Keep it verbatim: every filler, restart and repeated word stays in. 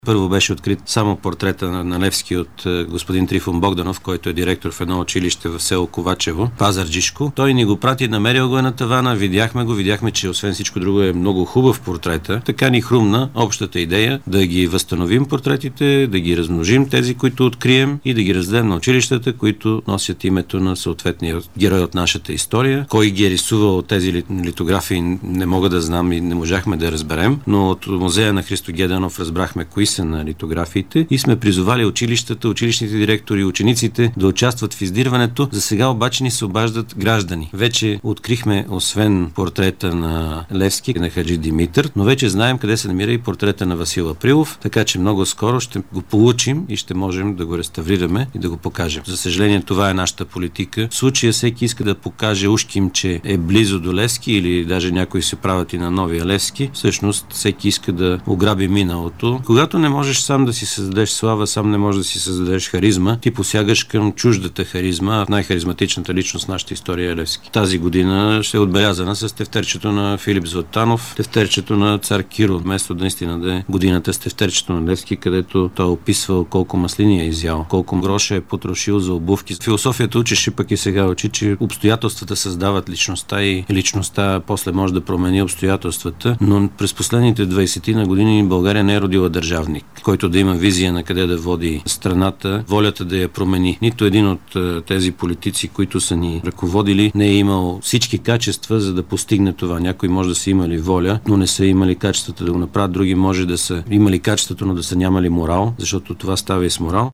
Първо беше открит само портрета на, на Левски от е, господин Трифон Богданов, който е директор в едно училище в село Ковачево, Пазарджишко. Той ни го прати, намерил го е на тавана, видяхме го, видяхме, че освен всичко друго е много хубав портрета. Така ни хрумна общата идея да ги възстановим портретите, да ги размножим тези, които открием и да ги раздадем на училищата, които носят името на съответния герой от нашата история. Кой ги е рисувал тези литографии не мога да знам и не можахме да разберем, но от музея на Христо Геданов разбрахме кои са на литографиите и сме призовали училищата, училищните директори, учениците да участват в издирването. За сега обаче ни се обаждат граждани. Вече открихме, освен портрета на Левски, на Хаджи Димитър, но вече знаем къде се намира и портрета на Васил Априлов, така че много скоро ще го получим и ще можем да го реставрираме и да го покажем. За съжаление, това е нашата политика. В случая всеки иска да покаже ушким, че е близо до Левски или даже някои се правят и на новия Левски. Всъщност всеки иска да ограби миналото. Когато не можеш сам да си създадеш слава, сам не можеш да си създадеш харизма, ти посягаш към чуждата харизма. Най-харизматичната личност в нашата история е Левски. Тази година ще е отбелязана с тефтерчето на Филип Златанов, тефтерчето на цар Киро, вместо да наистина да е годината с тефтерчето на Левски, където той е описвал колко маслини е изял, колко гроша е потрошил за обувки. Философията учеше, пък и сега учи, че обстоятелствата създават личността и личността после може да промени обстоятелствата, но през последните двайсет на години България не е родила държавник, който да има визия на къде да води страната, волята да я промени. Нито един от тези политици, които са ни ръководили, не е имал всички качества, за да постигне това. Някои може да са имали воля, но не са имали качествата да го направят. Други може да са имали качеството, но да са нямали морал, защото това става и с морал.